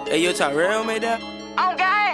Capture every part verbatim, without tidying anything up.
Hey, yo, Tyrell made that? On game.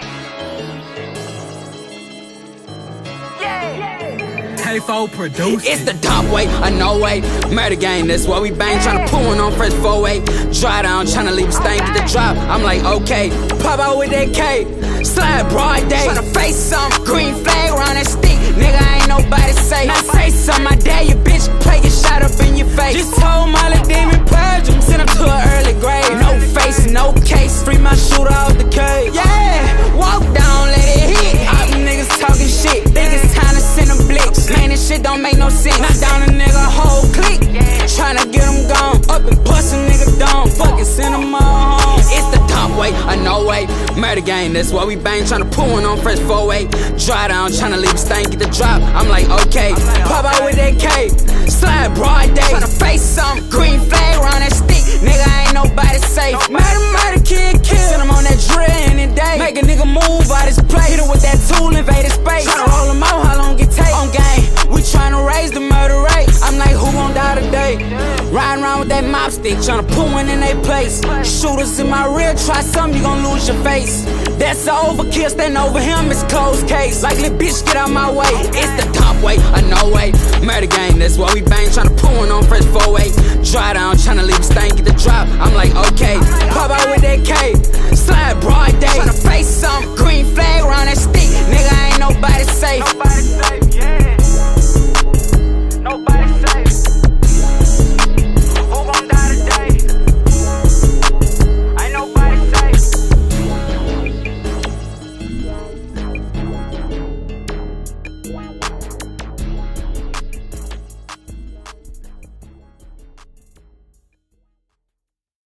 Yeah. K-four produced It's it. the top way, a no way. Murder gang, that's what we bang. Tryna pull one on fresh four way. Dry down, tryna leave a stain to the drop. I'm like, okay. Pop out with that K. Slide broad day. Tryna face some green flag around that stick. Nigga, ain't nobody safe. Now say something, I dare you, bitch. Play get shot up in your face. Just told Molly Demon purge him. Send him to an early grave. No face, no case. Free my shooter out the cage. Yeah, walk down, let it hit. All them niggas talking shit. Think it's time to send a blitz. Man, this shit don't make no sense. Knock down a nigga whole clique. Tryna get him gone. Up and bust a nigga down. Fucking send him all home. It's the top way, a no way. Murder gang, that's what we bang. Tryna pull one on fresh four way. Dry down, tryna leave a stain, get the drop. I'm like, okay. Pop out with that K. Slide broad day. Tryna face some green flag around that stick. Nigga, ain't nobody safe. Murder, murder, kill, kill. Send him on that drill any day. Make a nigga move out his place. Hit him with that tool, invade his space. Tryna roll him out, how long it take? On game, we tryna raise the murder rate. I'm like, who gon' die today? Riding around with that mop stick, tryna put one in they place. Shooters in my rear, try something, you gon' lose your face. That's a overkill, stand over him, it's closed case. Like, little bitch, get out my way. It's the top way, a no way. Murder gang, that's what we bang. Tryna pull one on fresh four way. Dry down, tryna leave a stain, get the drop. I'm like, okay. Pop out with that K. Slide broad day. Tryna face some green flag around that stick. Nigga, ain't nobody safe.